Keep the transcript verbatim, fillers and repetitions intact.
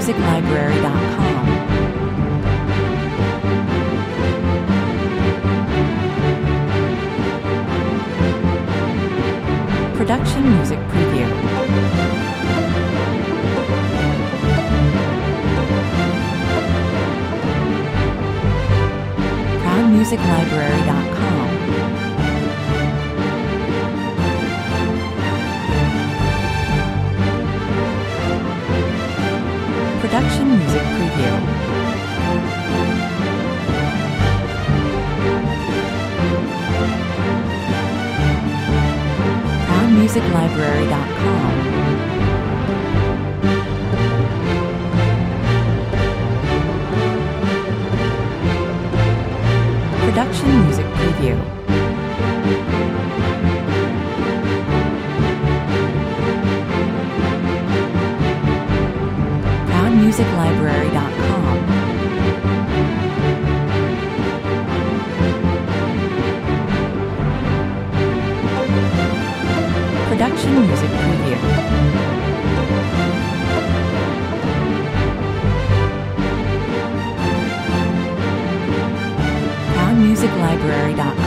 music library dot com. Production Music Preview. proud music library dot com. Production Music Preview. proud music library dot com. Production Music Preview. proud music library dot com. Production Music Preview. proud music library dot com.